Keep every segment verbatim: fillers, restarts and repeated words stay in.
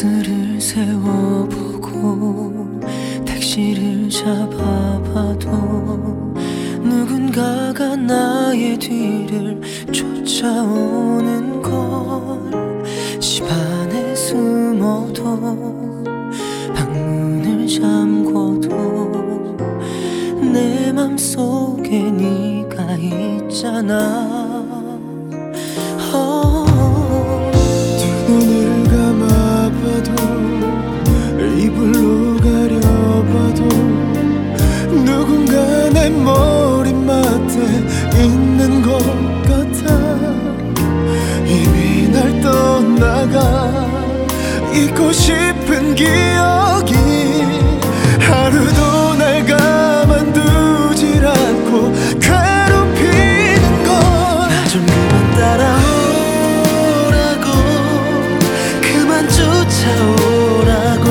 버스를 세워보고 택시를 잡아봐도 누군가가 나의 뒤를 쫓아오는 걸. 집 안에 숨어도 방문을 잠궈도 내 맘속에 네가 있잖아. oh. 두 눈을 감아봐도 이불로 가려봐도 누군가 내 머리맡에 있는 것 같아. 이미 날 떠나가 잊고 싶은 기억이 하루도 날 가만두질 않고 괴롭히는 걸. 나 좀 그만 따라오라고, 그만 쫓아오라고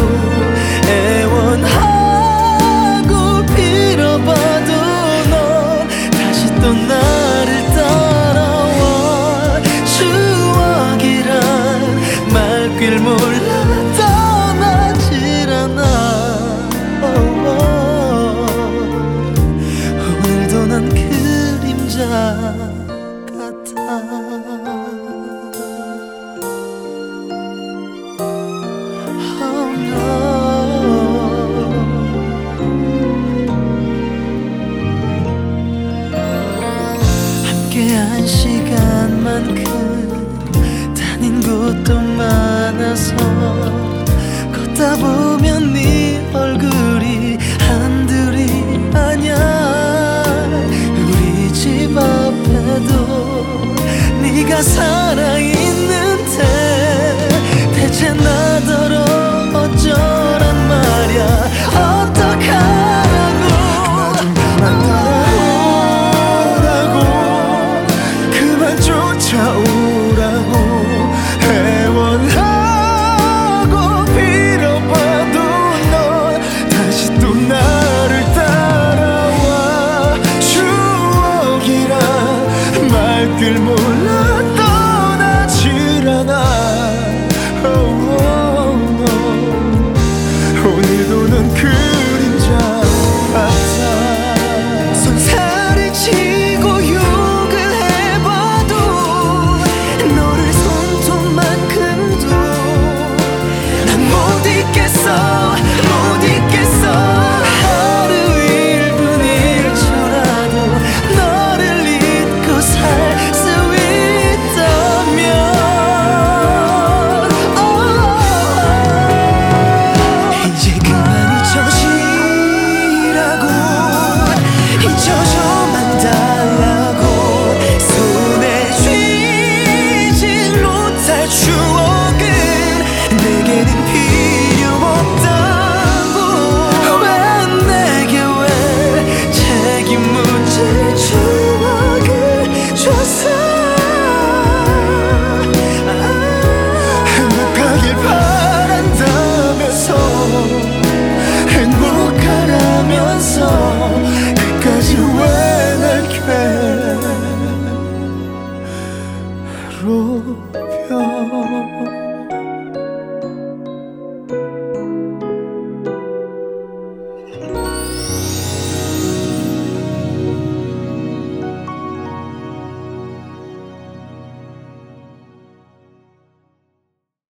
애원하고 빌어봐도 넌 다시 또 나를 따라와. 추억이란 말길 몰라 떠나질 않아. oh, oh. 오늘도 난 그림자 같아. oh, no. 함께한 시간만큼 다닌 곳도 많아서 걷다 보면 네 얼굴이 한둘이 아냐. 우리 집 앞에도 네가 살아있는데 대체 나더러 어쩌란 말야. 어떡하라고. 그만 따라오라고, 그만 쫓아오라고 애원하고 빌어봐도 넌 다시 또 나를 따라와. 추억이란 말길 몰라 떠나질 않아. oh, oh, no. 오늘도 넌 그림자 같아. 손살을 치고 욕을 해봐도 너를 손톱만큼도 난 못 잊겠어.